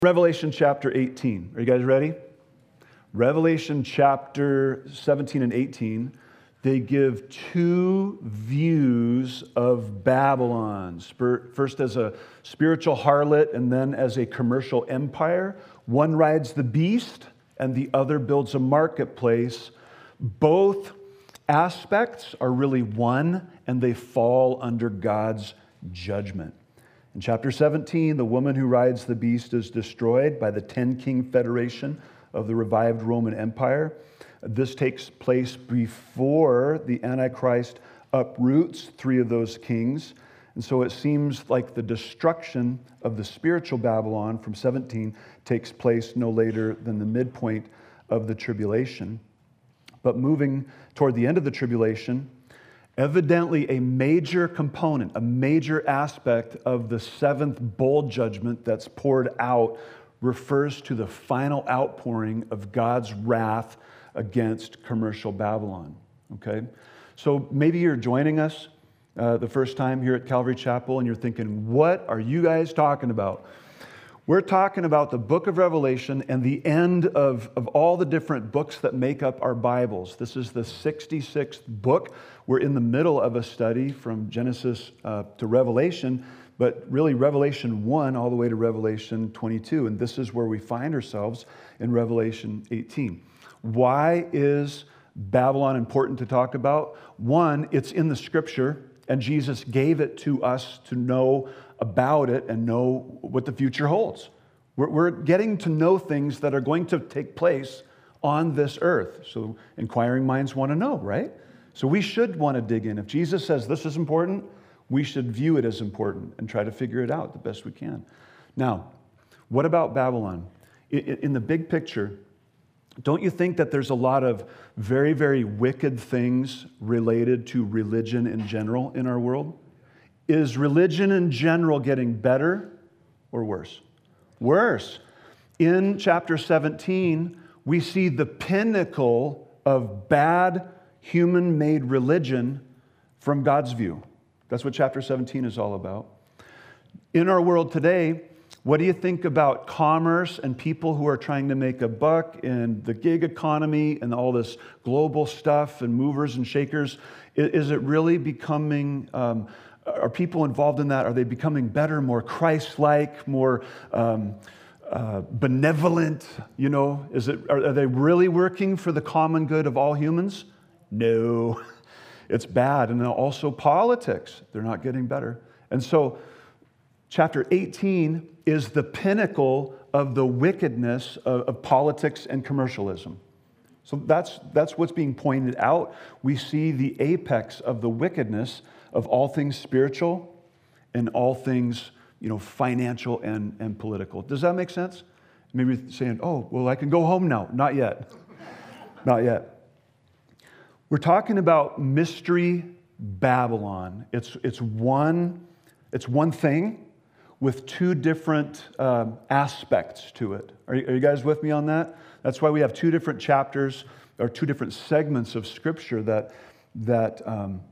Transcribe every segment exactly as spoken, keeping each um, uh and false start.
Revelation chapter eighteen. Are you guys ready? Revelation chapter seventeen and eighteen, they give two views of Babylon. First as a spiritual harlot and then as a commercial empire. One rides the beast and the other builds a marketplace. Both aspects are really one and they fall under God's judgment. In chapter seventeen, the woman who rides the beast is destroyed by the ten-king federation of the revived Roman Empire. This takes place before the Antichrist uproots three of those kings. And so it seems like the destruction of the spiritual Babylon from seventeen takes place no later than the midpoint of the tribulation. But moving toward the end of the tribulation, evidently, a major component, a major aspect of the seventh bowl judgment that's poured out refers to the final outpouring of God's wrath against commercial Babylon. Okay? So maybe you're joining us uh, the first time here at Calvary Chapel and you're thinking, what are you guys talking about? We're talking about the book of Revelation and the end of, of all the different books that make up our Bibles. This is the sixty-sixth book. We're in the middle of a study from Genesis uh, to Revelation, but really Revelation one all the way to Revelation twenty-two. And this is where we find ourselves in Revelation eighteen. Why is Babylon important to talk about? One, it's in the Scripture, and Jesus gave it to us to know about it and know what the future holds. We're, we're getting to know things that are going to take place on this earth. So inquiring minds want to know, right? So we should want to dig in. If Jesus says this is important, we should view it as important and try to figure it out the best we can. Now, what about Babylon? In the big picture, don't you think that there's a lot of very, very wicked things related to religion in general in our world? Is religion in general getting better or worse? Worse. In chapter seventeen, we see the pinnacle of bad human-made religion from God's view. That's what chapter seventeen is all about. In our world today, what do you think about commerce and people who are trying to make a buck in the gig economy and all this global stuff and movers and shakers? Is it really becoming... Um, Are people involved in that? Are they becoming better, more Christ-like, more um, uh, benevolent? You know, is it? Are, are they really working for the common good of all humans? No, it's bad. And then also politics. They're not getting better. And so chapter eighteen is the pinnacle of the wickedness of, of politics and commercialism. So that's, that's what's being pointed out. We see the apex of the wickedness of all things spiritual and all things, you know, financial and, and political. Does that make sense? Maybe you're saying, oh, well, I can go home now. Not yet. Not yet. We're talking about mystery Babylon. It's, it's, one, it's one thing with two different um, aspects to it. Are you, are you guys with me on that? That's why we have two different chapters or two different segments of Scripture that that um,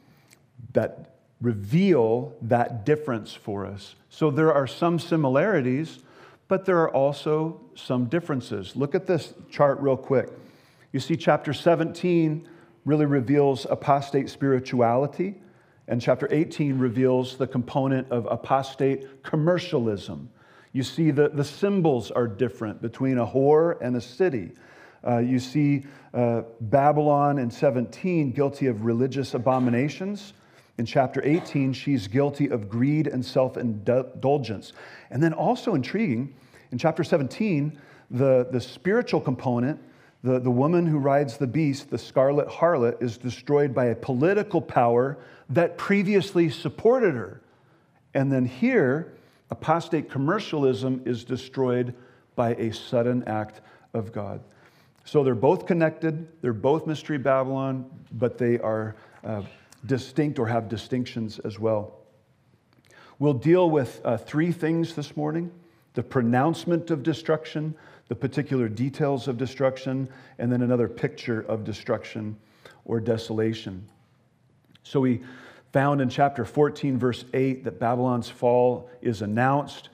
that reveal that difference for us. So there are some similarities, but there are also some differences. Look at this chart real quick. You see chapter seventeen really reveals apostate spirituality, and chapter eighteen reveals the component of apostate commercialism. You see that the symbols are different between a whore and a city. Uh, you see uh, Babylon in seventeen guilty of religious abominations. In chapter eighteen, she's guilty of greed and self-indulgence. And then also intriguing, in chapter seventeen, the, the spiritual component, the, the woman who rides the beast, the scarlet harlot, is destroyed by a political power that previously supported her. And then here, apostate commercialism is destroyed by a sudden act of God. So they're both connected, they're both Mystery Babylon, but they are uh, distinct or have distinctions as well. We'll deal with uh, three things this morning: the pronouncement of destruction, the particular details of destruction, and then another picture of destruction or desolation. So we found in chapter fourteen, verse eight, that Babylon's fall is announced.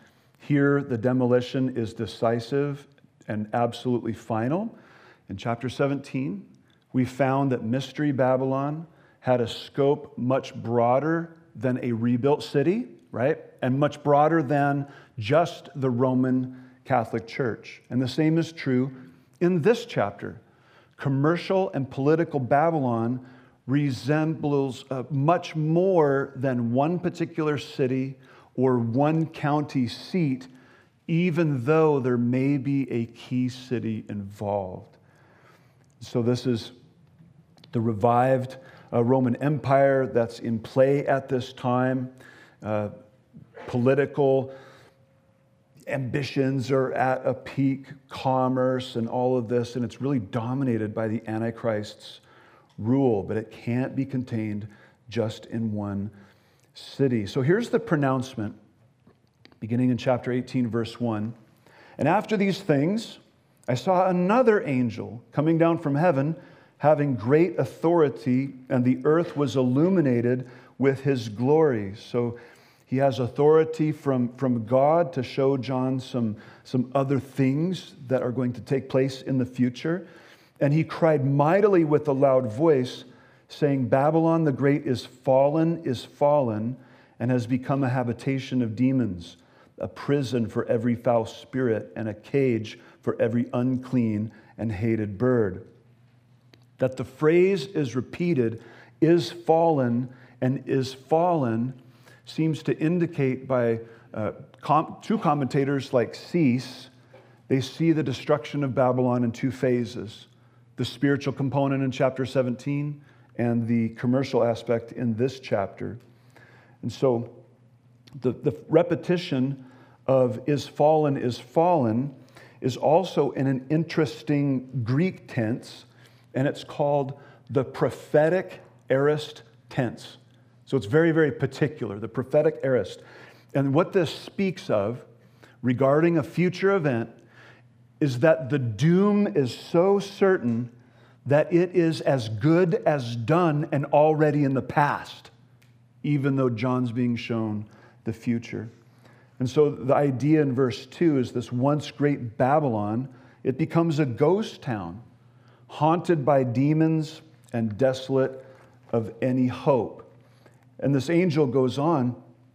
Here, the demolition is decisive and absolutely final. In chapter seventeen, we found that Mystery Babylon had a scope much broader than a rebuilt city, right? And much broader than just the Roman Catholic Church. And the same is true in this chapter. Commercial and political Babylon resembles uh, much more than one particular city or one county seat, even though there may be a key city involved. So this is the revived uh, Roman Empire that's in play at this time. Uh, political ambitions are at a peak, commerce and all of this, and it's really dominated by the Antichrist's rule, but it can't be contained just in one city. So here's the pronouncement, beginning in chapter eighteen, verse one. And after these things, I saw another angel coming down from heaven, having great authority, and the earth was illuminated with his glory. So he has authority from, from God to show John some, some other things that are going to take place in the future. And he cried mightily with a loud voice, saying, Babylon the Great is fallen, is fallen, and has become a habitation of demons, a prison for every foul spirit, and a cage for every unclean and hated bird. That the phrase is repeated, is fallen, and is fallen, seems to indicate by uh, com- two commentators like Cease, they see the destruction of Babylon in two phases. The spiritual component in chapter seventeen and the commercial aspect in this chapter. And so the, the repetition of is fallen, is fallen is also in an interesting Greek tense, and it's called the prophetic aorist tense. So it's very, very particular, the prophetic aorist. And what this speaks of regarding a future event is that the doom is so certain that it is as good as done and already in the past, even though John's being shown the future. And so the idea in verse two is this once great Babylon, it becomes a ghost town, haunted by demons and desolate of any hope. And this angel goes on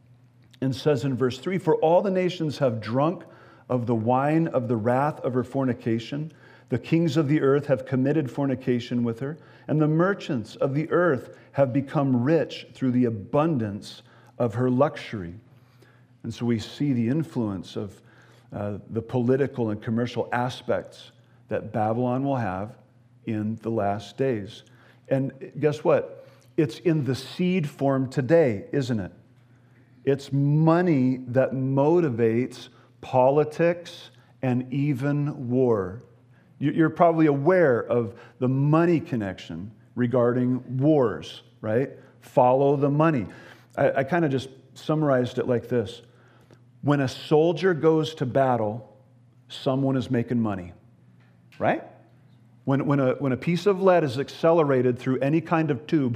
and says in verse three, for all the nations have drunk of the wine of the wrath of her fornication. The kings of the earth have committed fornication with her, and the merchants of the earth have become rich through the abundance of her luxury. And so we see the influence of uh, the political and commercial aspects that Babylon will have in the last days. And guess what? It's in the seed form today, isn't it? It's money that motivates politics and even war. You're probably aware of the money connection regarding wars, right? Follow the money. I, I kind of just summarized it like this. When a soldier goes to battle, someone is making money, right? When, when, a, when a piece of lead is accelerated through any kind of tube,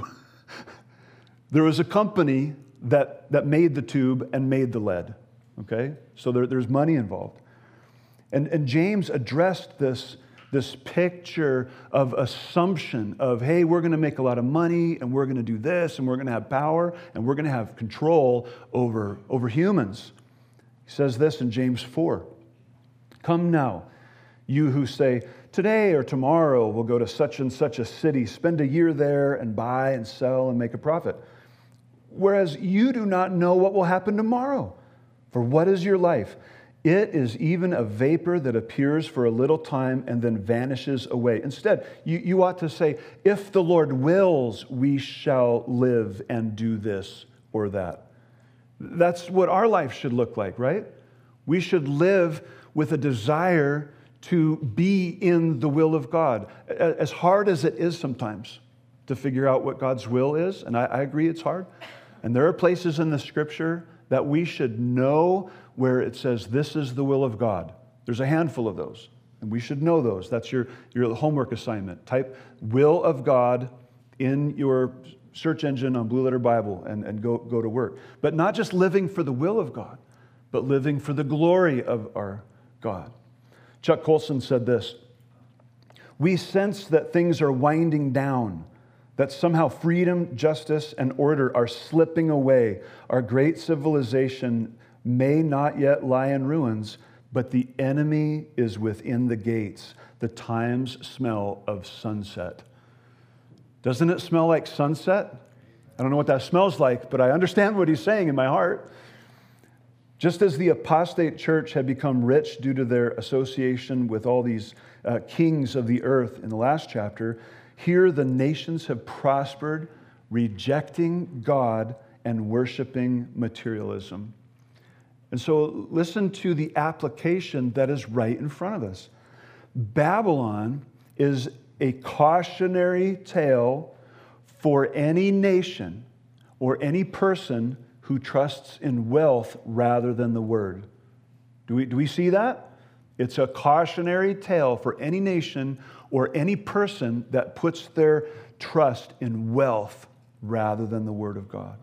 there was a company that, that made the tube and made the lead, okay? So there, there's money involved. And, and James addressed this, this picture of assumption of, hey, we're going to make a lot of money, and we're going to do this, and we're going to have power, and we're going to have control over, over humans. He says this in James four. Come now, you who say, today or tomorrow we'll go to such and such a city, spend a year there, and buy and sell and make a profit. Whereas you do not know what will happen tomorrow. For what is your life? It is even a vapor that appears for a little time and then vanishes away. Instead, you, you ought to say, if the Lord wills, we shall live and do this or that. That's what our life should look like, right? We should live with a desire to be in the will of God. As hard as it is sometimes to figure out what God's will is, and I, I agree it's hard, and there are places in the Scripture that we should know where it says, this is the will of God. There's a handful of those, and we should know those. That's your, your homework assignment. Type will of God in your search engine on Blue Letter Bible and, and go, go to work. But not just living for the will of God, but living for the glory of our God. Chuck Colson said this: "We sense that things are winding down, that somehow freedom, justice, and order are slipping away. Our great civilization may not yet lie in ruins, but the enemy is within the gates. The times smell of sunset." Doesn't it smell like sunset? I don't know what that smells like, but I understand what he's saying in my heart. Just as the apostate church had become rich due to their association with all these uh, kings of the earth in the last chapter, here the nations have prospered, rejecting God and worshiping materialism. And so listen to the application that is right in front of us. Babylon is a cautionary tale for any nation or any person who trusts in wealth rather than the word. Do we, do we see that? It's a cautionary tale for any nation or any person that puts their trust in wealth rather than the word of God.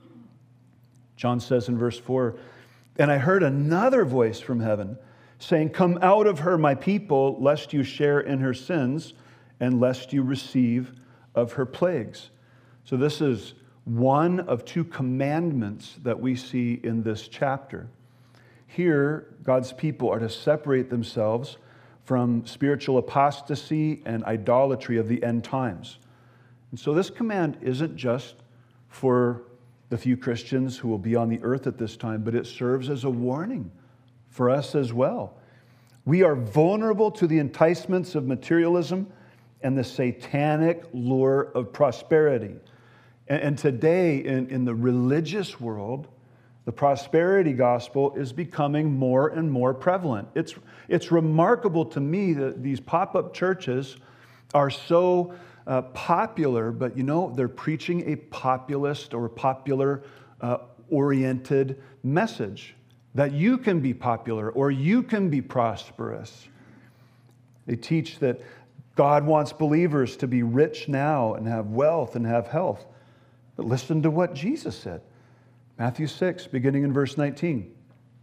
John says in verse four, "And I heard another voice from heaven saying, 'Come out of her, my people, lest you share in her sins, and lest you receive of her plagues.'" So this is one of two commandments that we see in this chapter. Here, God's people are to separate themselves from spiritual apostasy and idolatry of the end times. And so this command isn't just for the few Christians who will be on the earth at this time, but it serves as a warning for us as well. We are vulnerable to the enticements of materialism and the satanic lure of prosperity. And, and today, in, in the religious world, the prosperity gospel is becoming more and more prevalent. It's, it's remarkable to me that these pop-up churches are so uh, popular, but you know, they're preaching a populist or popular uh, oriented message that you can be popular or you can be prosperous. They teach that God wants believers to be rich now and have wealth and have health. But listen to what Jesus said. Matthew six, beginning in verse nineteen.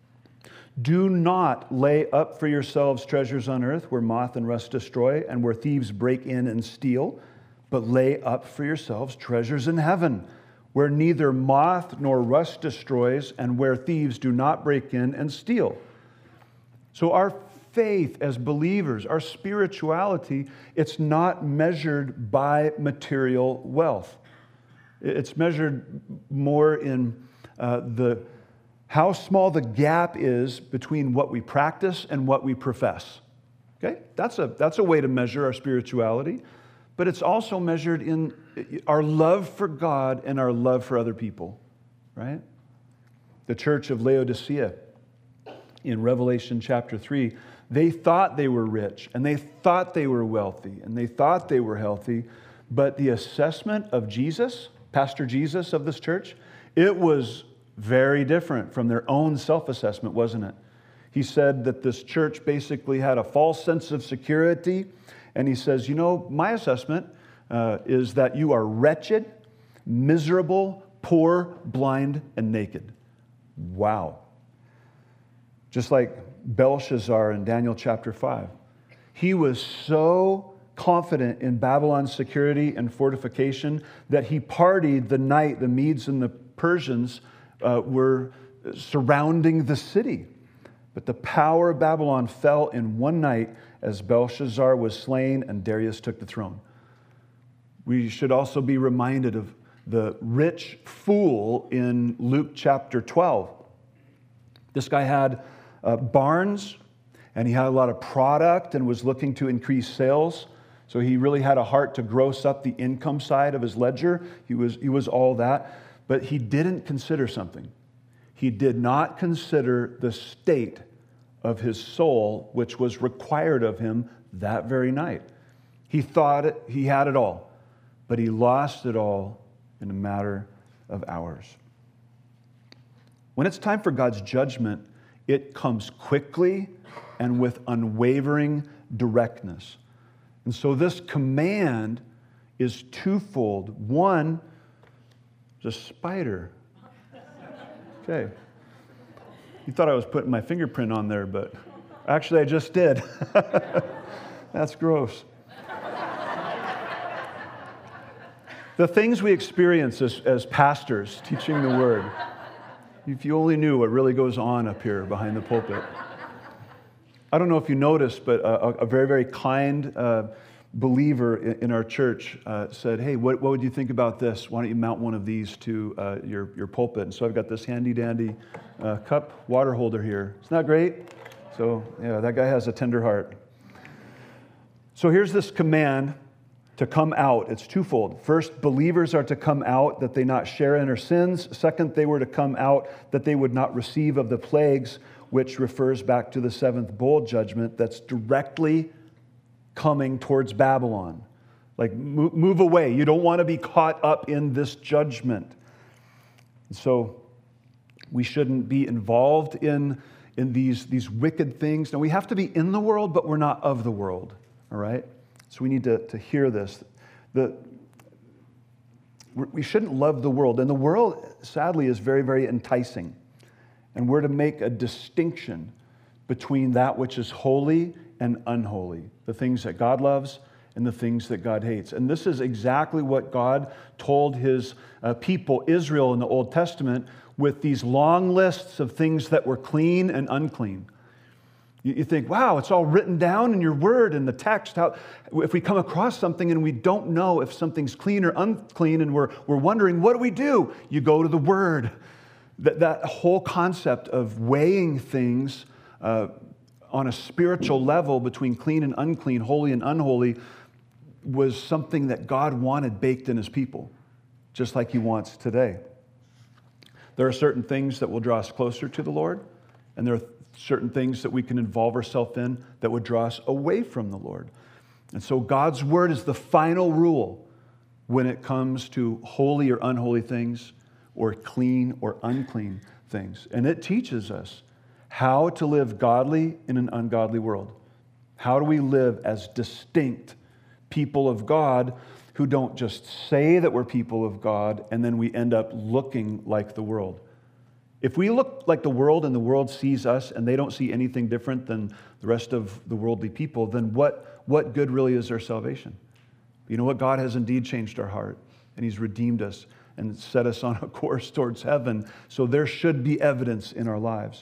"Do not lay up for yourselves treasures on earth where moth and rust destroy and where thieves break in and steal, but lay up for yourselves treasures in heaven where neither moth nor rust destroys and where thieves do not break in and steal." So our faith as believers, our spirituality, it's not measured by material wealth. It's measured more in uh, the how small the gap is between what we practice and what we profess. Okay? That's a, that's a way to measure our spirituality, but it's also measured in our love for God and our love for other people, right? The church of Laodicea in Revelation chapter three, they thought they were rich, and they thought they were wealthy, and they thought they were healthy, but the assessment of Jesus, Pastor Jesus of this church, it was very different from their own self-assessment, wasn't it? He said that this church basically had a false sense of security, and he says, you know, my assessment uh, is that you are wretched, miserable, poor, blind, and naked. Wow. Just like Belshazzar in Daniel chapter five. He was so confident in Babylon's security and fortification that he partied the night the Medes and the Persians uh, were surrounding the city. But the power of Babylon fell in one night as Belshazzar was slain and Darius took the throne. We should also be reminded of the rich fool in Luke chapter twelve. This guy had uh, barns, and he had a lot of product and was looking to increase sales. So he really had a heart to gross up the income side of his ledger. He was, he was all that. But he didn't consider something. He did not consider the state of his soul, which was required of him that very night. He thought it, he had it all, but he lost it all in a matter of hours. When it's time for God's judgment, it comes quickly and with unwavering directness. And so this command is twofold. One, there's a spider. Okay. You thought I was putting my fingerprint on there, but actually I just did. That's gross. The things we experience as, as pastors teaching the Word, if you only knew what really goes on up here behind the pulpit. I don't know if you noticed, but a, a very, very kind uh, believer in, in our church uh, said, hey, what, what would you think about this? Why don't you mount one of these to uh, your, your pulpit? And so I've got this handy-dandy uh, cup water holder here. Isn't that great? So, yeah, that guy has a tender heart. So here's this command to come out. It's twofold. First, believers are to come out that they not share in their sins. Second, they were to come out that they would not receive of the plagues, which refers back to the seventh bowl judgment that's directly coming towards Babylon. Like, move, move away. You don't want to be caught up in this judgment. So we shouldn't be involved in, in these, these wicked things. Now, we have to be in the world, but we're not of the world. All right? So we need to, to hear this. The, we shouldn't love the world. And the world, sadly, is very, very enticing. And we're to make a distinction between that which is holy and unholy, the things that God loves and the things that God hates. And this is exactly what God told his uh, people, Israel, in the Old Testament, with these long lists of things that were clean and unclean. You think, wow, it's all written down in your word, in the text. How, if we come across something and we don't know if something's clean or unclean and we're, we're wondering, what do we do? You go to the word. That, that whole concept of weighing things uh, on a spiritual level between clean and unclean, holy and unholy, was something that God wanted baked in his people, just like he wants today. There are certain things that will draw us closer to the Lord, and there are certain things that we can involve ourselves in that would draw us away from the Lord. And so God's word is the final rule when it comes to holy or unholy things, or clean or unclean things. And it teaches us how to live godly in an ungodly world. How do we live as distinct people of God who don't just say that we're people of God and then we end up looking like the world? If we look like the world and the world sees us and they don't see anything different than the rest of the worldly people, then what, what good really is our salvation? You know what? God has indeed changed our heart, and he's redeemed us and set us on a course towards heaven. So there should be evidence in our lives.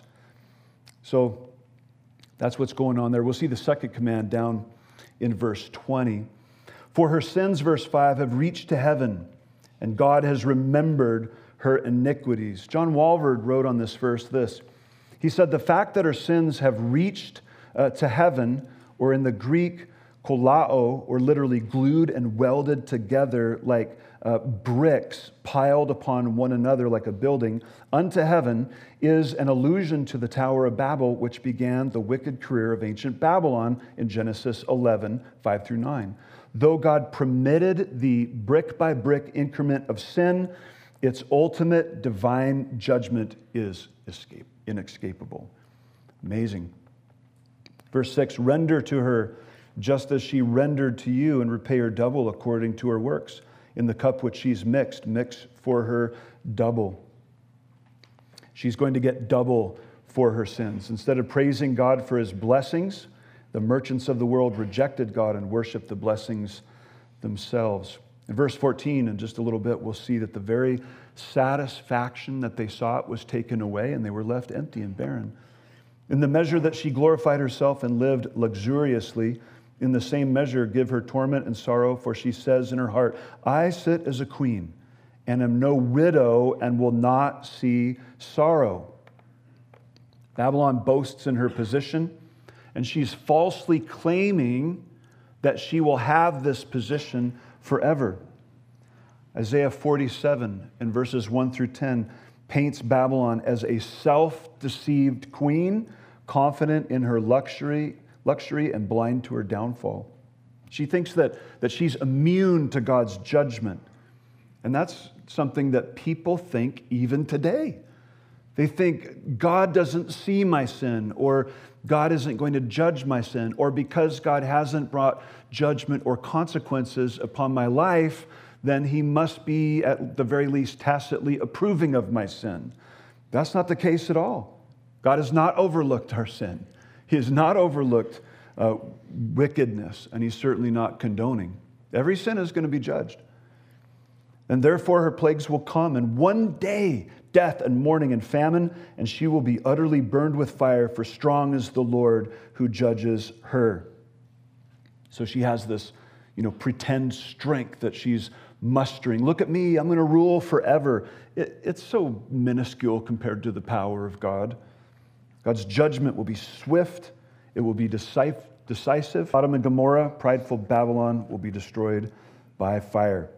So that's what's going on there. We'll see the second command down in verse twenty. For her sins, verse five, have reached to heaven, and God has remembered her iniquities. John Walvoord wrote on this verse this. He said, the fact that her sins have reached uh, to heaven, or in the Greek, kolao, or literally glued and welded together like uh, bricks piled upon one another like a building, unto heaven, is an allusion to the Tower of Babel, which began the wicked career of ancient Babylon in Genesis eleven, five through nine. Though God permitted the brick-by-brick increment of sin, its ultimate divine judgment is escape, inescapable. Amazing. Verse six, render to her just as she rendered to you, and repay her double according to her works. In the cup which she's mixed, mix for her double. She's going to get double for her sins. Instead of praising God for his blessings, the merchants of the world rejected God and worshiped the blessings themselves. In verse fourteen, in just a little bit, we'll see that the very satisfaction that they sought was taken away, and they were left empty and barren. In the measure that she glorified herself and lived luxuriously, in the same measure give her torment and sorrow, for she says in her heart, I sit as a queen, and am no widow, and will not see sorrow. Babylon boasts in her position, and she's falsely claiming that she will have this position forever. Isaiah forty-seven, in verses one through ten, paints Babylon as a self-deceived queen, confident in her luxury, luxury and blind to her downfall. She thinks that, that she's immune to God's judgment. And that's something that people think even today. They think God doesn't see my sin, or God isn't going to judge my sin, or because God hasn't brought judgment or consequences upon my life, then he must be at the very least tacitly approving of my sin. That's not the case at all. God has not overlooked our sin. He has not overlooked uh, wickedness, and he's certainly not condoning. Every sin is going to be judged. And therefore her plagues will come, and one day death and mourning and famine, and she will be utterly burned with fire, for strong is the Lord who judges her. So she has this, you know, pretend strength that she's mustering. Look at me, I'm going to rule forever. It, it's so minuscule compared to the power of God. God's judgment will be swift. It will be decisive. decisive. Sodom and Gomorrah, prideful Babylon, will be destroyed by fire.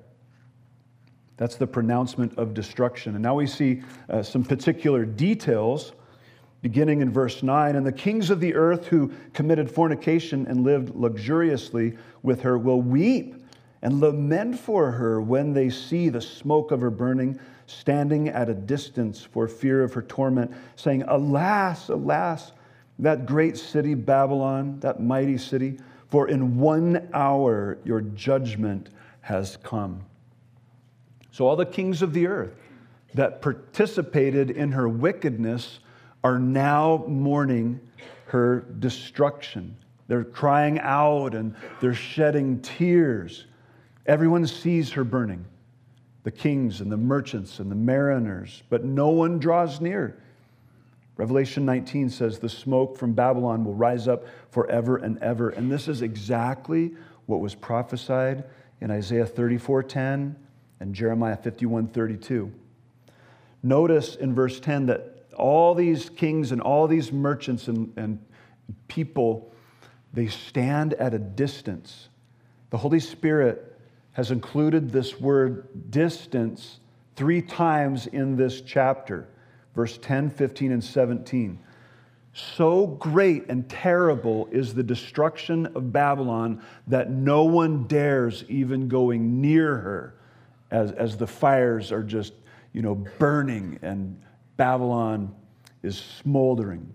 That's the pronouncement of destruction. And now we see uh, some particular details beginning in verse nine. And the kings of the earth who committed fornication and lived luxuriously with her will weep and lament for her when they see the smoke of her burning, standing at a distance for fear of her torment, saying, Alas, alas, that great city Babylon, that mighty city, for in one hour your judgment has come. So all the kings of the earth that participated in her wickedness are now mourning her destruction. They're crying out and they're shedding tears. Everyone sees her burning, the kings and the merchants and the mariners, but no one draws near. Revelation nineteen says the smoke from Babylon will rise up forever and ever. And this is exactly what was prophesied in Isaiah thirty-four ten and Jeremiah fifty-one thirty-two. Notice in verse ten that all these kings and all these merchants and, and people, they stand at a distance. The Holy Spirit has included this word distance three times in this chapter. Verse ten, fifteen, and seventeen. So great and terrible is the destruction of Babylon that no one dares even going near her as, as the fires are just, you know, burning and Babylon is smoldering.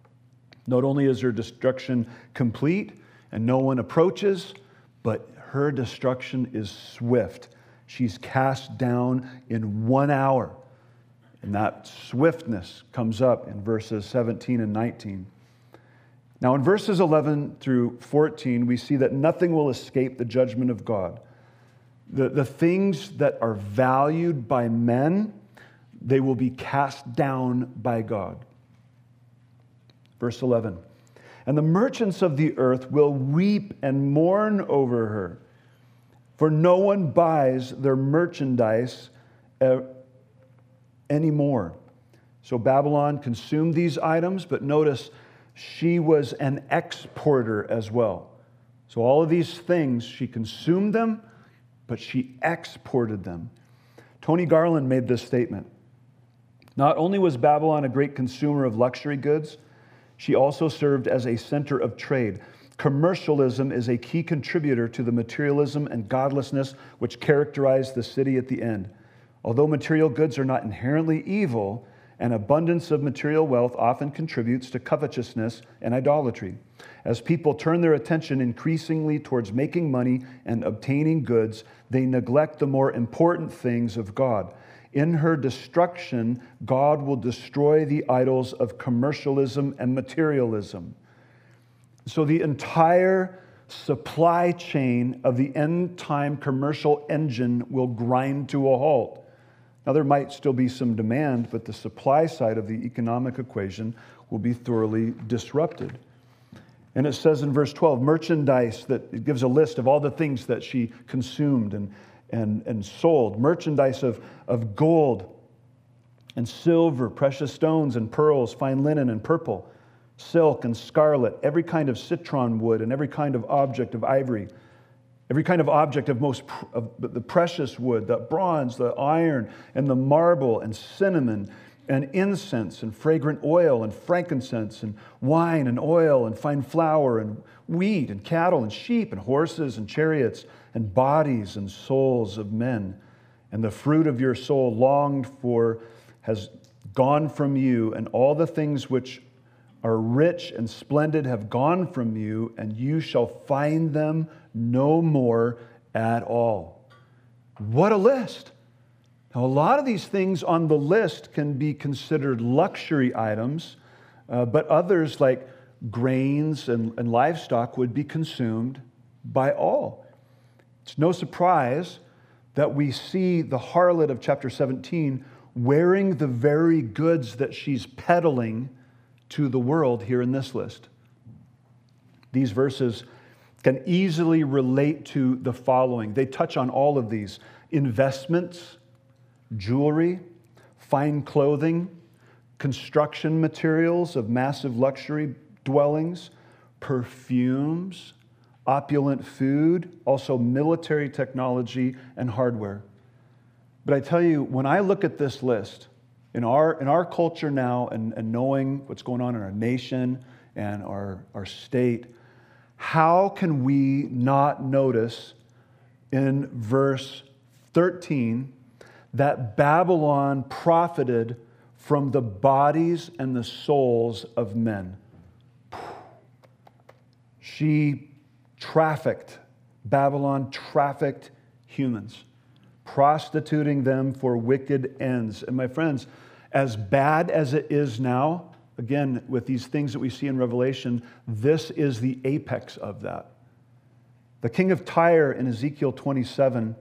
Not only is her destruction complete and no one approaches, but her destruction is swift. She's cast down in one hour. And that swiftness comes up in verses seventeen and nineteen. Now in verses eleven through fourteen, we see that nothing will escape the judgment of God. The, the things that are valued by men, they will be cast down by God. Verse eleven. And the merchants of the earth will weep and mourn over her, for no one buys their merchandise uh, anymore. So Babylon consumed these items, but notice she was an exporter as well. So all of these things, she consumed them, but she exported them. Tony Garland made this statement. Not only was Babylon a great consumer of luxury goods, she also served as a center of trade. Commercialism is a key contributor to the materialism and godlessness which characterized the city at the end. Although material goods are not inherently evil, an abundance of material wealth often contributes to covetousness and idolatry. As people turn their attention increasingly towards making money and obtaining goods, they neglect the more important things of God. In her destruction, God will destroy the idols of commercialism and materialism. So the entire supply chain of the end-time commercial engine will grind to a halt. Now, there might still be some demand, but the supply side of the economic equation will be thoroughly disrupted. And it says in verse twelve, merchandise, that it gives a list of all the things that she consumed and, and, and sold. Merchandise of, of gold and silver, precious stones and pearls, fine linen and purple, silk and scarlet, every kind of citron wood and every kind of object of ivory, every kind of object of most of the precious wood, the bronze, the iron, and the marble, and cinnamon, and incense, and fragrant oil, and frankincense, and wine, and oil, and fine flour, and wheat, and cattle, and sheep, and horses, and chariots, and bodies, and souls of men. And the fruit of your soul longed for has gone from you, and all the things which are rich and splendid have gone from you, and you shall find them no more at all. What a list! Now, a lot of these things on the list can be considered luxury items, Uh, but others, like grains and, and livestock, would be consumed by all. It's no surprise that we see the harlot of chapter seventeen wearing the very goods that she's peddling to the world here in this list. These verses can easily relate to the following. They touch on all of these: investments, jewelry, fine clothing, construction materials of massive luxury dwellings, perfumes, opulent food, also military technology and hardware. But I tell you, when I look at this list, in our, in our culture now, and, and knowing what's going on in our nation and our, our state, how can we not notice in verse thirteen that Babylon profited from the bodies and the souls of men? She trafficked, Babylon trafficked humans, prostituting them for wicked ends. And my friends, as bad as it is now, again, with these things that we see in Revelation, this is the apex of that. The king of Tyre in Ezekiel twenty-seven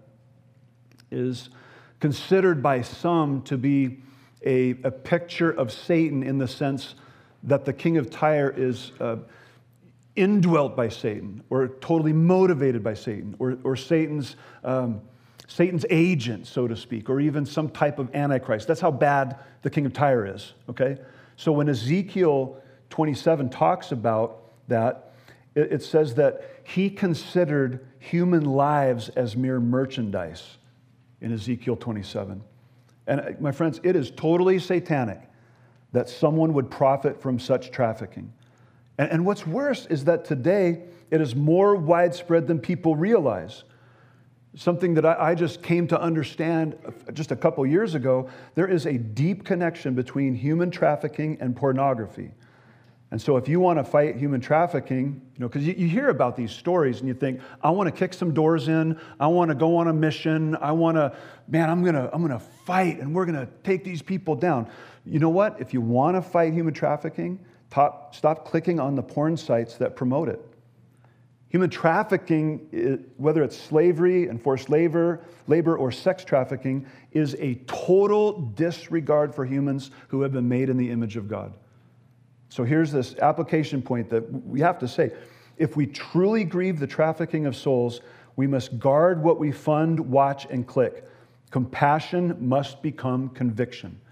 is considered by some to be a, a picture of Satan, in the sense that the king of Tyre is uh, indwelt by Satan, or totally motivated by Satan, or, or Satan's um, Satan's agent, so to speak, or even some type of antichrist. That's how bad the king of Tyre is, okay? So when Ezekiel twenty-seven talks about that, it, it says that he considered human lives as mere merchandise in Ezekiel twenty-seven. And my friends, it is totally satanic that someone would profit from such trafficking. And, and what's worse is that today it is more widespread than people realize. Something that I, I just came to understand just a couple years ago: there is a deep connection between human trafficking and pornography. And so if you want to fight human trafficking, you know, because you, you hear about these stories and you think, I want to kick some doors in, I want to go on a mission, I want to, man, I'm going to I'm going to fight and we're going to take these people down. You know what? If you want to fight human trafficking, top, stop clicking on the porn sites that promote it. Human trafficking, whether it's slavery and forced labor, labor or sex trafficking, is a total disregard for humans who have been made in the image of God. So here's this application point that we have to say: if we truly grieve the trafficking of souls, we must guard what we fund, watch, and click. Compassion must become conviction.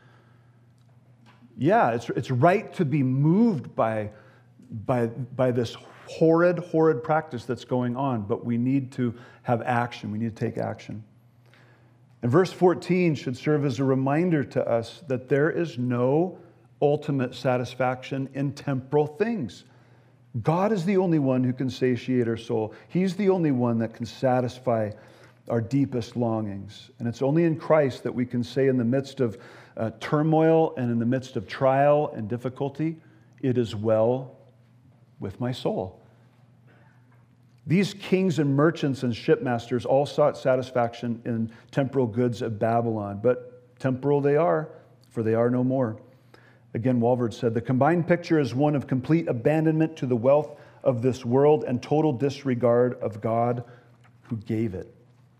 Yeah, it's, it's right to be moved by, by, by this horrid, horrid practice that's going on, but we need to have action. We need to take action. And verse fourteen should serve as a reminder to us that there is no ultimate satisfaction in temporal things. God is the only one who can satiate our soul. He's the only one that can satisfy our deepest longings. And it's only in Christ that we can say, in the midst of uh, turmoil and in the midst of trial and difficulty, it is well with my soul. These kings and merchants and shipmasters all sought satisfaction in temporal goods of Babylon, but temporal they are, for they are no more. Again, Walvoord said, the combined picture is one of complete abandonment to the wealth of this world and total disregard of God who gave it.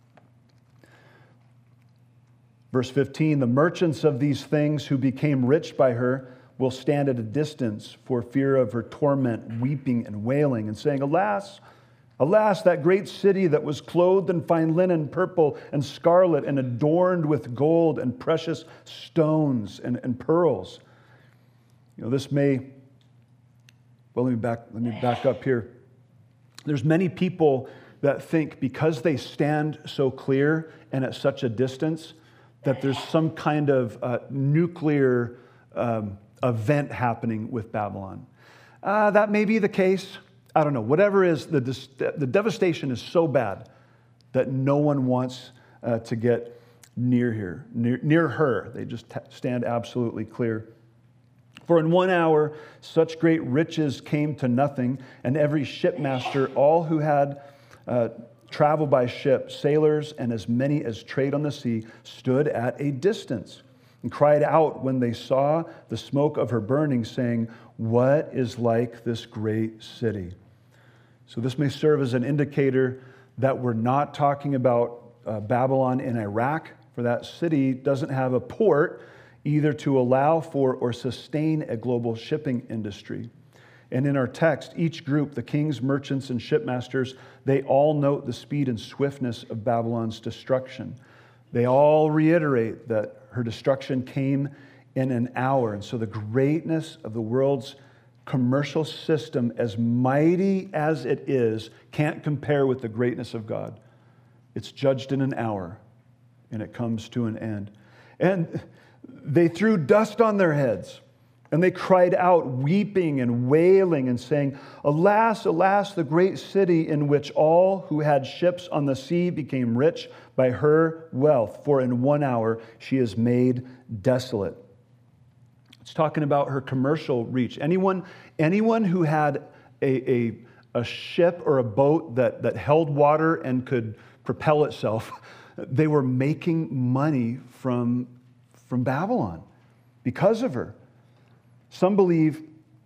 Verse fifteen, the merchants of these things who became rich by her will stand at a distance for fear of her torment, weeping and wailing, and saying, alas, alas, that great city that was clothed in fine linen, purple and scarlet, and adorned with gold and precious stones and, and pearls. You know, this may, well, let me back, let me back up here. There's many people that think because they stand so clear and at such a distance that there's some kind of uh, nuclear um, event happening with Babylon. Uh, that may be the case. I don't know. Whatever is, the, the devastation is so bad that no one wants uh, to get near here, near, near her. They just t- stand absolutely clear. For in one hour, such great riches came to nothing, and every shipmaster, all who had uh, traveled by ship, sailors, and as many as trade on the sea, stood at a distance. and cried out when they saw the smoke of her burning, saying, "What is like this great city?" So this may serve as an indicator that we're not talking about uh, Babylon in Iraq, for that city doesn't have a port either to allow for or sustain a global shipping industry. And in our text, each group, the kings, merchants, and shipmasters, they all note the speed and swiftness of Babylon's destruction. They all reiterate that her destruction came in an hour. And so the greatness of the world's commercial system, as mighty as it is, can't compare with the greatness of God. It's judged in an hour, and it comes to an end. And they threw dust on their heads, and they cried out, weeping and wailing and saying, "Alas, alas, the great city in which all who had ships on the sea became rich by her wealth, for in one hour she is made desolate." It's talking about her commercial reach. Anyone, anyone who had a, a, a ship or a boat that, that held water and could propel itself, they were making money from, from Babylon because of her. Some believe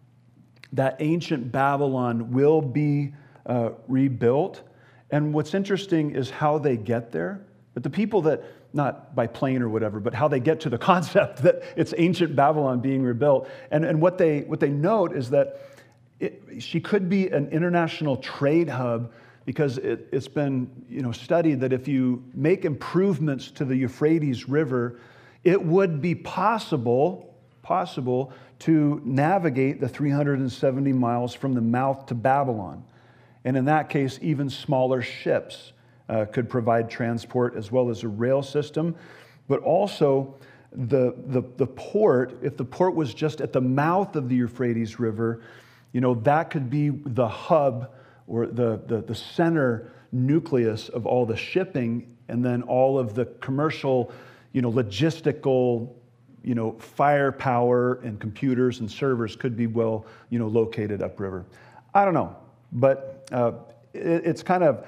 that ancient Babylon will be uh, rebuilt. And what's interesting is how they get there. But the people that, not by plane or whatever, but how they get to the concept that it's ancient Babylon being rebuilt. And, and what they what they note is that it, she could be an international trade hub, because it, it's been you know studied that if you make improvements to the Euphrates River, it would be possible, possible to navigate the three hundred seventy miles from the mouth to Babylon. And in that case, even smaller ships uh, could provide transport as well as a rail system. But also the, the, the port, if the port was just at the mouth of the Euphrates River, you know, that could be the hub or the, the, the center nucleus of all the shipping, and then all of the commercial, you know, logistical, you know, firepower and computers and servers could be well, you know, located upriver. I don't know, but uh, it, it's kind of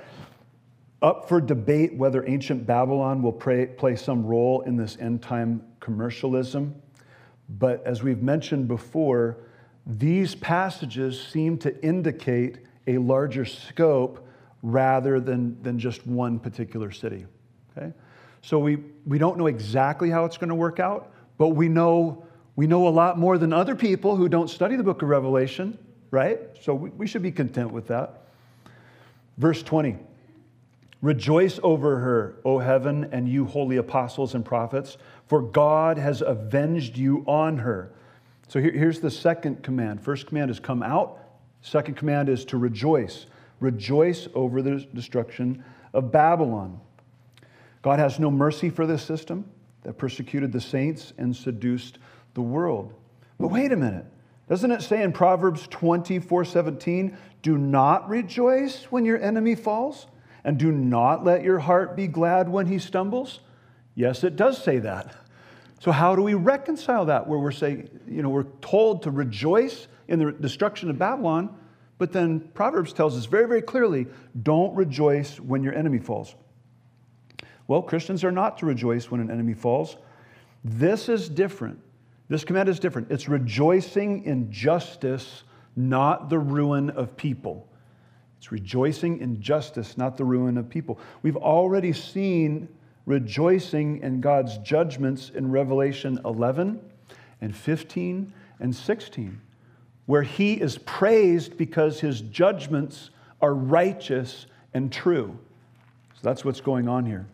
up for debate whether ancient Babylon will play, play some role in this end-time commercialism. But as we've mentioned before, these passages seem to indicate a larger scope rather than, than just one particular city. Okay? So we, we don't know exactly how it's going to work out, but we know, we know a lot more than other people who don't study the book of Revelation, right? So we, we should be content with that. Verse twenty, "Rejoice over her, O heaven, and you holy apostles and prophets, for God has avenged you on her." So here, here's the second command. First command is come out. Second command is to rejoice. Rejoice over the destruction of Babylon. God has no mercy for this system that persecuted the saints and seduced the world. But wait a minute. Doesn't it say in Proverbs twenty-four seventeen, "Do not rejoice when your enemy falls, and do not let your heart be glad when he stumbles"? Yes, it does say that. So how do we reconcile that, where we're saying, you know, we're told to rejoice in the destruction of Babylon, but then Proverbs tells us very, very clearly, don't rejoice when your enemy falls. Well, Christians are not to rejoice when an enemy falls. This is different. This command is different. It's rejoicing in justice, not the ruin of people. It's rejoicing in justice, not the ruin of people. We've already seen rejoicing in God's judgments in Revelation eleven and fifteen and sixteen, where he is praised because his judgments are righteous and true. So that's what's going on here.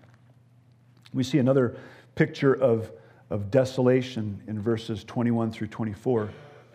We see another picture of, of desolation in verses twenty-one through twenty-four.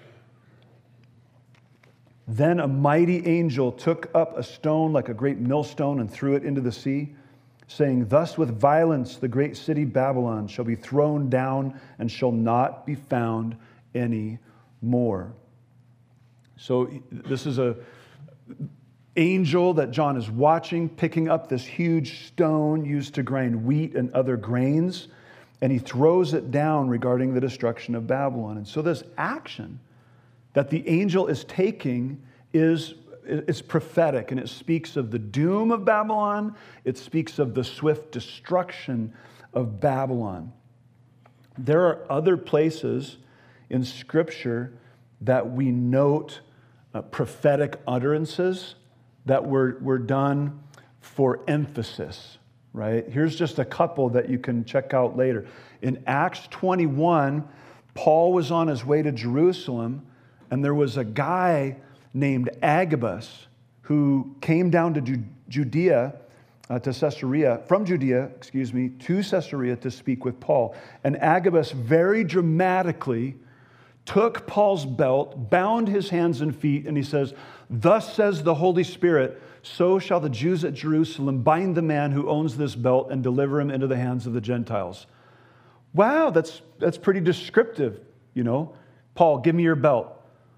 "Then a mighty angel took up a stone like a great millstone and threw it into the sea, saying, 'Thus with violence the great city Babylon shall be thrown down and shall not be found any more.'" So this is a angel that John is watching, picking up this huge stone used to grind wheat and other grains, and he throws it down regarding the destruction of Babylon. And so this action that the angel is taking is it's prophetic, and it speaks of the doom of Babylon. It speaks of the swift destruction of Babylon. There are other places in Scripture that we note uh, prophetic utterances that were, were done for emphasis, right? Here's just a couple that you can check out later. In Acts twenty-one, Paul was on his way to Jerusalem, and there was a guy named Agabus who came down to Ju- Judea, uh, to Caesarea, from Judea, excuse me, to Caesarea to speak with Paul. And Agabus very dramatically took Paul's belt, bound his hands and feet, and he says, "Thus says the Holy Spirit, so shall the Jews at Jerusalem bind the man who owns this belt and deliver him into the hands of the Gentiles." Wow, that's that's pretty descriptive, you know. Paul, give me your belt.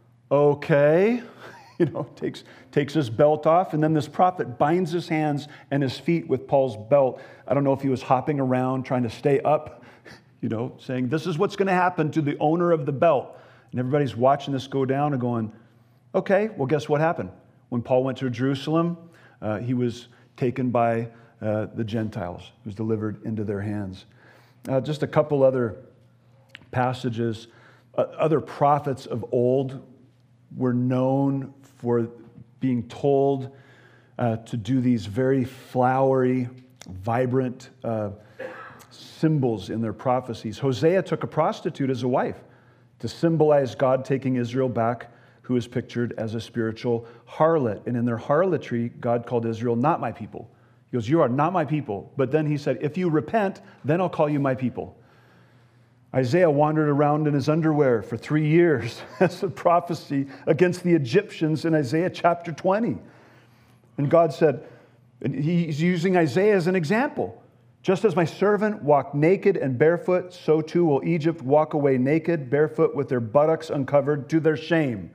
Okay, you know, takes takes his belt off, and then this prophet binds his hands and his feet with Paul's belt. I don't know if he was hopping around trying to stay up, you know, saying, "This is what's going to happen to the owner of the belt." And everybody's watching this go down and going, okay, well, guess what happened? When Paul went to Jerusalem, uh, he was taken by uh, the Gentiles. He was delivered into their hands. Uh, just a couple other passages. Uh, other prophets of old were known for being told uh, to do these very flowery, vibrant uh, symbols in their prophecies. Hosea took a prostitute as a wife to symbolize God taking Israel back, who is pictured as a spiritual harlot. And in their harlotry, God called Israel not my people. He goes, "You are not my people." But then he said, "If you repent, then I'll call you my people." Isaiah wandered around in his underwear for three years as a prophecy against the Egyptians in Isaiah chapter twenty. And God said, and he's using Isaiah as an example. "Just as my servant walked naked and barefoot, so too will Egypt walk away naked, barefoot, with their buttocks uncovered, to their shame."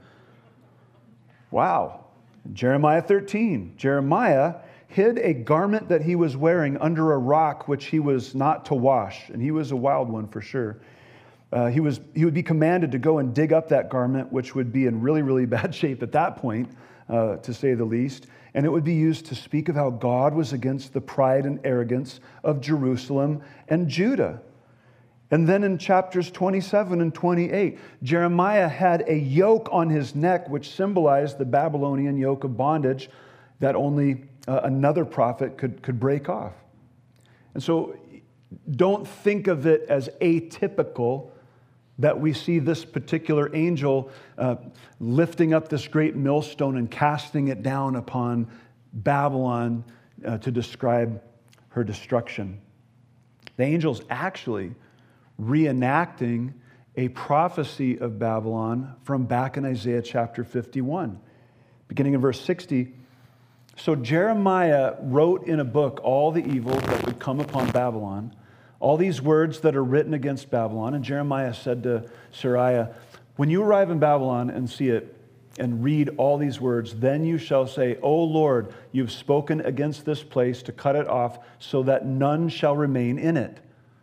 Wow. Jeremiah thirteen. Jeremiah hid a garment that he was wearing under a rock which he was not to wash. And he was a wild one for sure. Uh, he was he would be commanded to go and dig up that garment, which would be in really, really bad shape at that point, uh, to say the least. And it would be used to speak of how God was against the pride and arrogance of Jerusalem and Judah. And then in chapters twenty-seven and twenty-eight, Jeremiah had a yoke on his neck, which symbolized the Babylonian yoke of bondage that only uh, another prophet could, could break off. And so don't think of it as atypical that we see this particular angel uh, lifting up this great millstone and casting it down upon Babylon uh, to describe her destruction. The angel's actually reenacting a prophecy of Babylon from back in Isaiah chapter fifty-one. Beginning in verse sixty, "So Jeremiah wrote in a book all the evil that would come upon Babylon, all these words that are written against Babylon. And Jeremiah said to Seraiah, when you arrive in Babylon and see it and read all these words, then you shall say, O Lord, you've spoken against this place to cut it off so that none shall remain in it."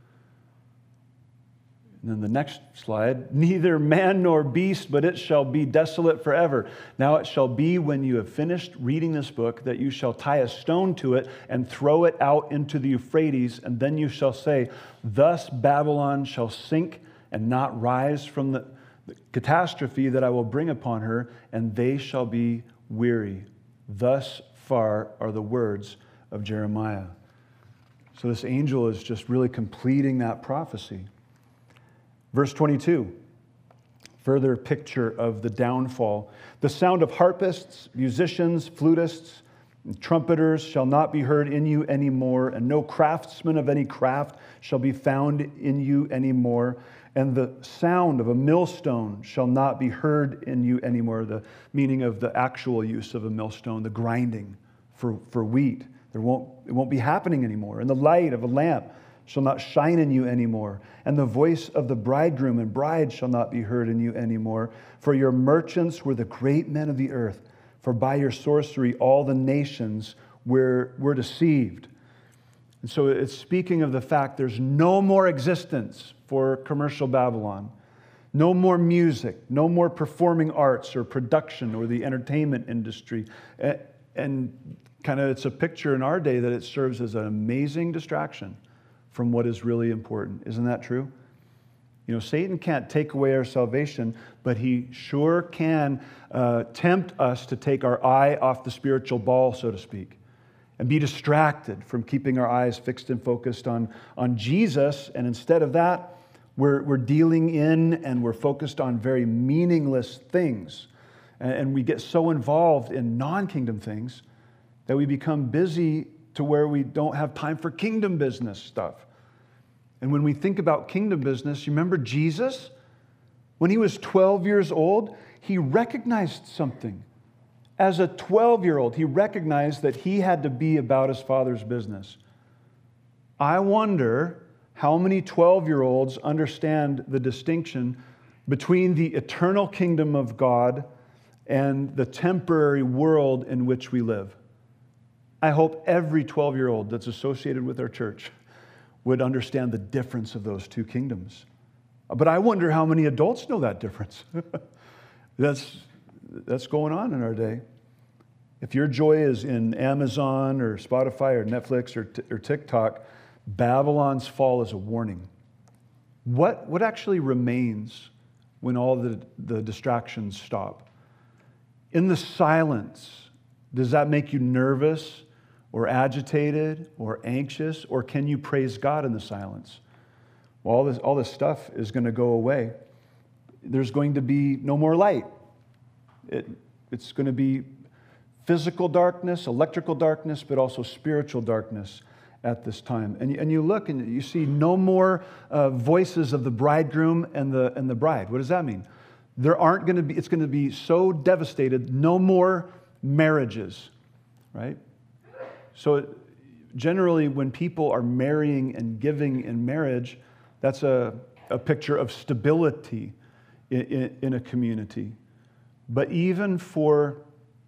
And then the next slide, "Neither man nor beast, but it shall be desolate forever. Now it shall be when you have finished reading this book that you shall tie a stone to it and throw it out into the Euphrates, and then you shall say, thus Babylon shall sink and not rise from the, the catastrophe that I will bring upon her, and they shall be weary. Thus far are the words of Jeremiah." So this angel is just really completing that prophecy. Verse twenty-two, further picture of the downfall. "The sound of harpists, musicians, flutists, and trumpeters shall not be heard in you anymore, and no craftsman of any craft shall be found in you anymore. And the sound of a millstone shall not be heard in you anymore." The meaning of the actual use of a millstone, the grinding for, for wheat. There won't, it won't be happening anymore. "And the light of a lamp shall not shine in you anymore. And the voice of the bridegroom and bride shall not be heard in you anymore. For your merchants were the great men of the earth. For by your sorcery all the nations were, were deceived." And so it's speaking of the fact there's no more existence for commercial Babylon. No more music, no more performing arts or production or the entertainment industry. And kind of it's a picture in our day that it serves as an amazing distraction from what is really important. Isn't that true? You know, Satan can't take away our salvation, but he sure can uh, tempt us to take our eye off the spiritual ball, so to speak, and be distracted from keeping our eyes fixed and focused on, on Jesus. And instead of that, we're, we're dealing in and we're focused on very meaningless things. And, and we get so involved in non-kingdom things that we become busy to where we don't have time for kingdom business stuff. And when we think about kingdom business, you remember Jesus? When he was twelve years old, he recognized something. As a twelve-year-old, he recognized that he had to be about his Father's business. I wonder how many twelve-year-olds understand the distinction between the eternal kingdom of God and the temporary world in which we live. I hope every twelve-year-old that's associated with our church would understand the difference of those two kingdoms. But I wonder how many adults know that difference. that's, that's going on in our day. If your joy is in Amazon or Spotify or Netflix or, t- or TikTok, Babylon's fall is a warning. What, what actually remains when all the, the distractions stop? In the silence, does that make you nervous or agitated or anxious, or can you praise God in the silence? Well, all this, all this stuff is going to go away. There's going to be no more light. It, it's going to be physical darkness, electrical darkness, but also spiritual darkness at this time. And, and you look and you see no more uh, voices of the bridegroom and the, and the bride. What does that mean? There aren't going to be, it's going to be so devastated, no more marriages, right? So generally when people are marrying and giving in marriage, that's a, a picture of stability in, in, in a community. But even for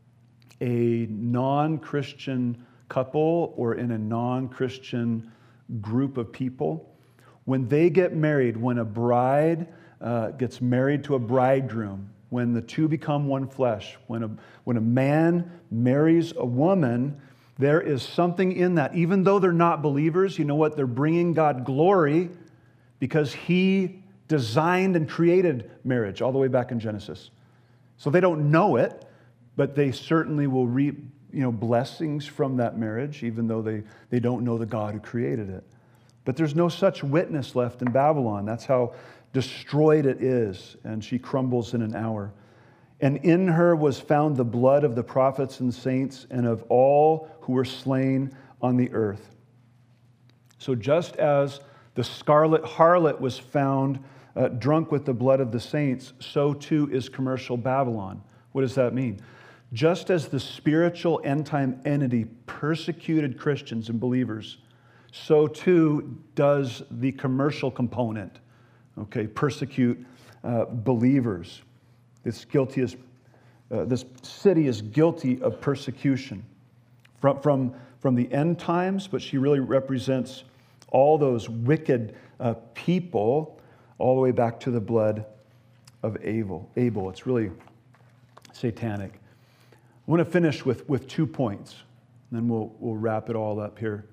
a non-Christian couple or in a non-Christian group of people, when they get married, when a bride uh, gets married to a bridegroom, when the two become one flesh, when a, when a man marries a woman, there is something in that. Even though they're not believers, you know what? They're bringing God glory because He designed and created marriage all the way back in Genesis. So they don't know it, but they certainly will reap, you know, blessings from that marriage, even though they, they don't know the God who created it. But there's no such witness left in Babylon. That's how destroyed it is, and she crumbles in an hour. And in her was found the blood of the prophets and saints and of all who were slain on the earth. So just as the scarlet harlot was found uh, drunk with the blood of the saints, so too is commercial Babylon. What does that mean? Just as the spiritual end-time entity persecuted Christians and believers, so too does the commercial component, okay, persecute uh, believers. This guilty is, uh, this city is guilty of persecution from, from, from the end times, but she really represents all those wicked uh, people all the way back to the blood of Abel. Abel. It's really satanic. I want to finish with, with two points, and then we'll, we'll wrap it all up here.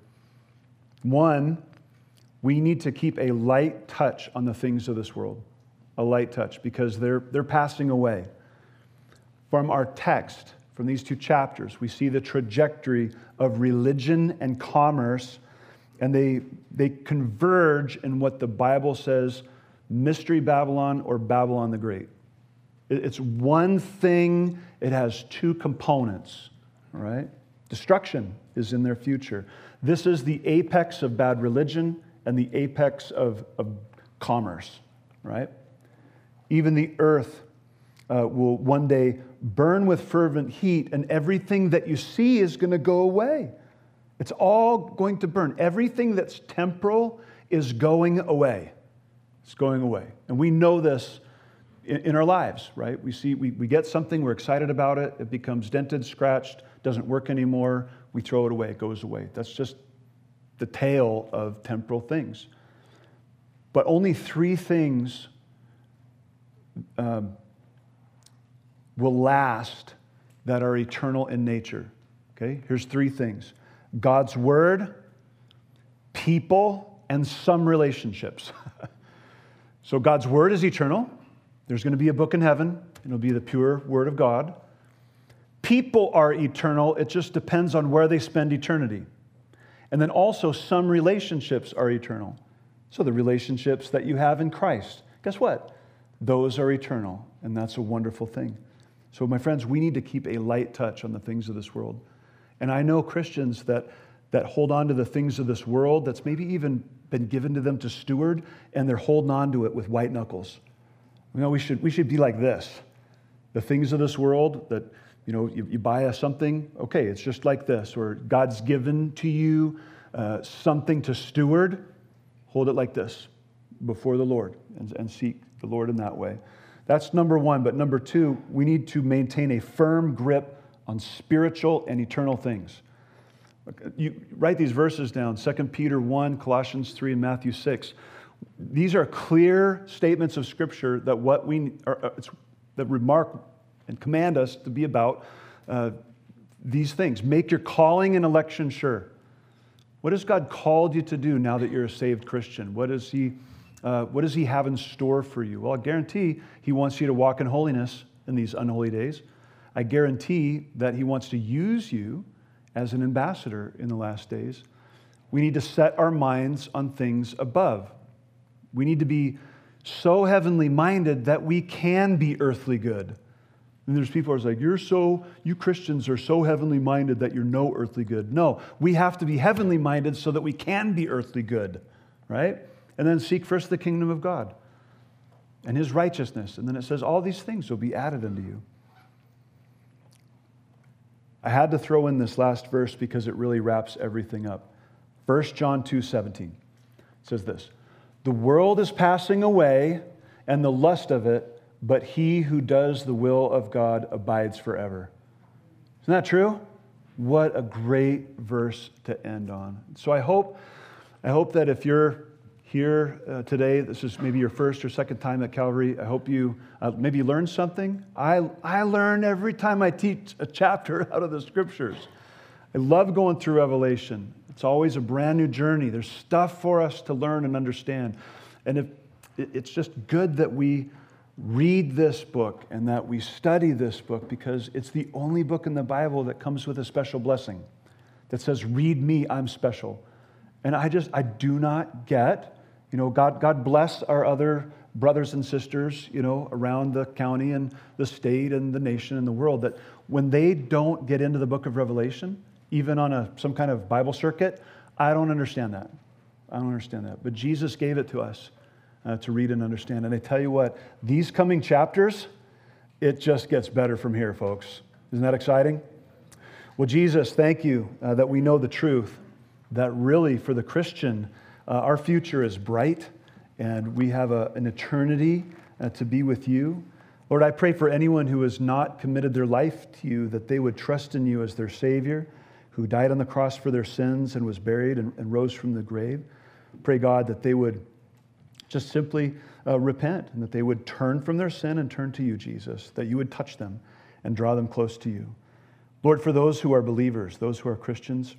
One, we need to keep a light touch on the things of this world. A light touch, because they're, they're passing away. From our text, from these two chapters, we see the trajectory of religion and commerce, and they, they converge in what the Bible says, Mystery Babylon or Babylon the Great. It's one thing, it has two components, all right? Destruction is in their future. This is the apex of bad religion and the apex of, of commerce, right? Even the earth uh, will one day burn with fervent heat, and everything that you see is going to go away. It's all going to burn. Everything that's temporal is going away. It's going away. And we know this in, in our lives, right? We see, we, we get something, we're excited about it, it becomes dented, scratched, doesn't work anymore, we throw it away, it goes away. That's just the tale of temporal things. But only three things Um, will last that are eternal in nature. Okay, here's three things: God's word, people, and some relationships. So God's word is eternal. There's going to be a book in heaven, and it'll be the pure word of God. People are eternal. It just depends on where they spend eternity. And then also some relationships are eternal. So the relationships that you have in Christ, guess what? Those are eternal, and that's a wonderful thing. So my friends, we need to keep a light touch on the things of this world. And I know Christians that, that hold on to the things of this world that's maybe even been given to them to steward, and they're holding on to it with white knuckles. You know, we should, we should be like this. The things of this world that, you know, you, you buy a something, okay, it's just like this. Or God's given to you uh, something to steward, hold it like this before the Lord and, and seek the Lord in that way. That's number one. But number two, we need to maintain a firm grip on spiritual and eternal things. You write these verses down, Second Peter one, Colossians three, and Matthew six. These are clear statements of Scripture that what we are, it's, that remark and command us to be about uh, these things. Make your calling and election sure. What has God called you to do now that you're a saved Christian? What is He, uh, what does He have in store for you? Well, I guarantee He wants you to walk in holiness in these unholy days. I guarantee that He wants to use you as an ambassador in the last days. We need to set our minds on things above. We need to be so heavenly minded that we can be earthly good. And there's people who are like, you're so, you Christians are so heavenly minded that you're no earthly good. No, we have to be heavenly minded so that we can be earthly good, right? And then seek first the kingdom of God and His righteousness. And then it says all these things will be added unto you. I had to throw in this last verse because it really wraps everything up. First John two seventeen says this, the world is passing away and the lust of it, but he who does the will of God abides forever. Isn't that true? What a great verse to end on. So I hope, I hope that if you're here uh, today, this is maybe your first or second time at Calvary, I hope you uh, maybe learned something. I, I learn every time I teach a chapter out of the Scriptures. I love going through Revelation. It's always a brand new journey. There's stuff for us to learn and understand. And if, it's just good that we read this book and that we study this book, because it's the only book in the Bible that comes with a special blessing that says, read me, I'm special. And I just, I do not get, you know, God, God bless our other brothers and sisters, you know, around the county and the state and the nation and the world, that when they don't get into the book of Revelation, even on a some kind of Bible circuit, I don't understand that. I don't understand that. But Jesus gave it to us uh, to read and understand. And I tell you what, these coming chapters, it just gets better from here, folks. Isn't that exciting? Well, Jesus, thank you uh, that we know the truth, that really for the Christian, uh, our future is bright and we have a, an eternity uh, to be with you. Lord, I pray for anyone who has not committed their life to you, that they would trust in you as their Savior, who died on the cross for their sins and was buried and, and rose from the grave. Pray, God, that they would just simply uh, repent and that they would turn from their sin and turn to you, Jesus, that you would touch them and draw them close to you. Lord, for those who are believers, those who are Christians,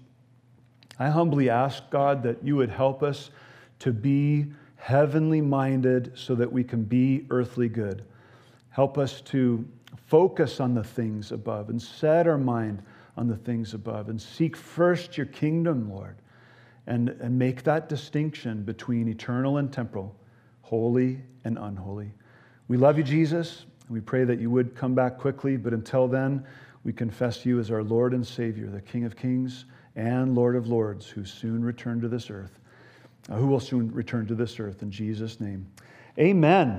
I humbly ask, God, that you would help us to be heavenly minded so that we can be earthly good. Help us to focus on the things above and set our mind on the things above and seek first your kingdom, Lord, and, and make that distinction between eternal and temporal, holy and unholy. We love you, Jesus. We pray that you would come back quickly, but until then, we confess you as our Lord and Savior, the King of Kings and Lord of Lords, who soon return to this earth, uh, who will soon return to this earth. In Jesus' name, amen.